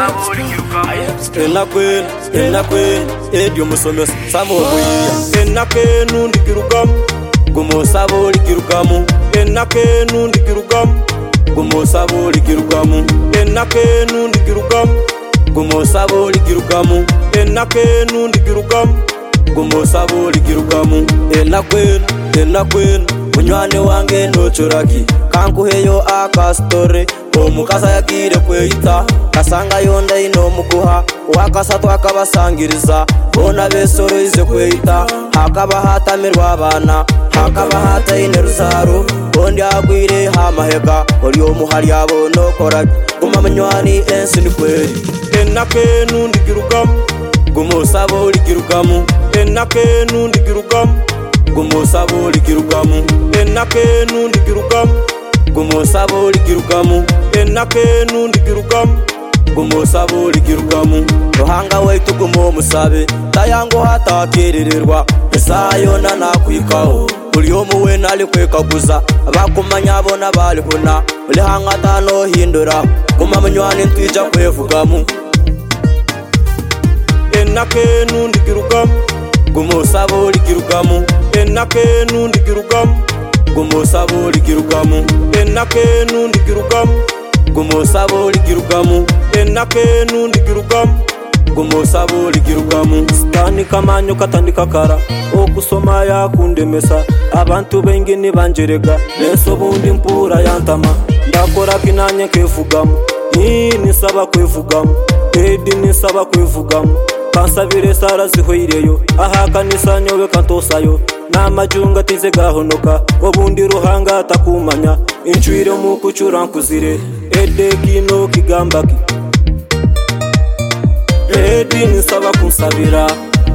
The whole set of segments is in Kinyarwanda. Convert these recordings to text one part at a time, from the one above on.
Stella Queen, Edio Musomes, Samoy, Enake Nundi Kirugam, Gumo Savoli Kirugamu, Enake Nundi Kirugam, Gumo Savoli Kirugamu, Enake Nundi Kirugam, Gumo Savoli Kirugamu, Enake Nundi Kirugam, Gumo Savoli Kirugamu, Ella Queen, Munywane wange no churaki, Kankuheyo akastore, Omukasa yakire kweita, Kasanga yonda ino mukuha, Wakasatu akabasangiriza, Bona besoro ize kweita, Hakaba hatamirwa abana, Hakaba hata ineruzaro, Bondi agwire hamahega, Olyo muhali yabo no koraki, Guma munywani ensi ni kweli. Enake nundi kirugam, Gumo Savoli Kirugamu, Enake nundi kirugam, Gumo Savoli Kirugamu, Enake nundi kirugam, Gumo Savoli Kirugamu, Enake nundi kirugam, Gumo Savoli Kirugamu. Ruhanga waitu gumo musabe, Tayango hata kerererwa, Esayo na nakwikaho, Ulyomu we nali kwekaguza, Abakumanya bona balihuna, Ulihanga tano hindura, Guma munywani ntwija kwevugamu. Enake nundi kirugam, Gumo Savoli Kirugamu, Enake nundi kirugam, Gumo Savoli Kirugamu, Enake nundi kirugam, Gumo Savoli Kirugamu, Enake nundi kirugam, Gumo Savoli Kirugamu. Stani kamanyo katandika kara, Okusoma ya kundemesa, Abantu bengi ni banjerega, Leso bundi mpura yantama, Ndakora kinanye kevugamu, Nisaba kwevugamu, Edi nisaba kwevugamu, Kansabire sara zihwireyo, Ahaka nisanyowe kantosayo, Namajunga tize gahonoka, Obundi ruhanga atakumanya, Inchwire mu kucura nkuzire, Ede kino kigambaki, Edi nisaba kunsabira.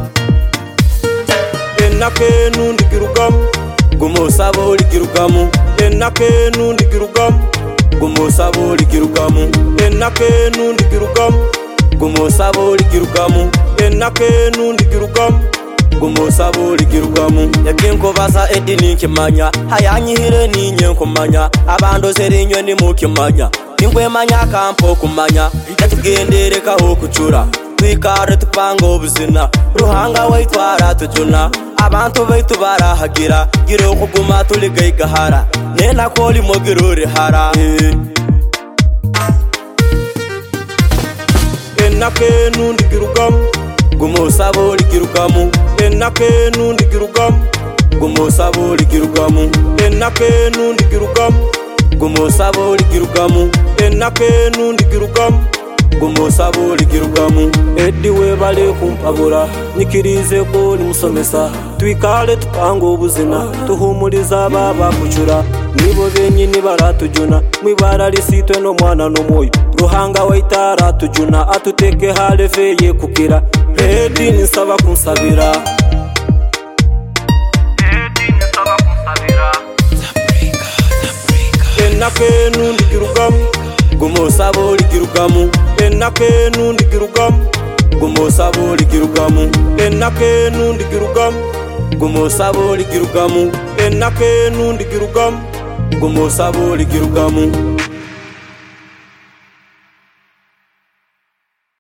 Enake nundi kirugam, Gumo Savoli Kirugamu, Enake nundi kirugam, Gumo Savoli Kirugamu, Enake nundi kirugam, Gumo Savoli Kirugamu, Enake nundi kirugam, Gumo Savoli Kirugamu. Yakinko basa Edi nikimanya, Hayanyihire ninye kumanya, Abando serinyo ni mukimanya, Ningwe manya kampo kumanya, Yatugendere kaho kucura, Twikare tupanga obuzina, Ruhanga waitwara tujuna, Abantu baitu barahagira, Giro kuguma tuligai gahara, Nena koli mogiruri hara. Enake nundi kirugam, Gumo Savoli Kirugamu, Enake nundi kirugam, Gumo Savoli Kirugamu, Enake nundi kirugam, Gumo Savoli Kirugamu, Enake nundi kirugam, Gumo Savoli Kirugamu. Edi we bale kumpabura, Nikirize ko nimusomesa, Twikale tupanga obuzina, Tuhumuriza baba kucura, Nibo benyini baratujuna, Mwibara lisitwe no mwana no moyo, Ruhanga waitara tujuna, Atuteke hale feye kukira, Edi nisaba kunsabira. Enake nundi kirugam, Gumo Savoli Kirugamu, Enake nundi kirugam, Gumo Savoli Kirugamu, Enake nundi kirugam, Gumo Savoli Kirugamu, Enake nundi kirugam, Gumo Savoli Kirugamu.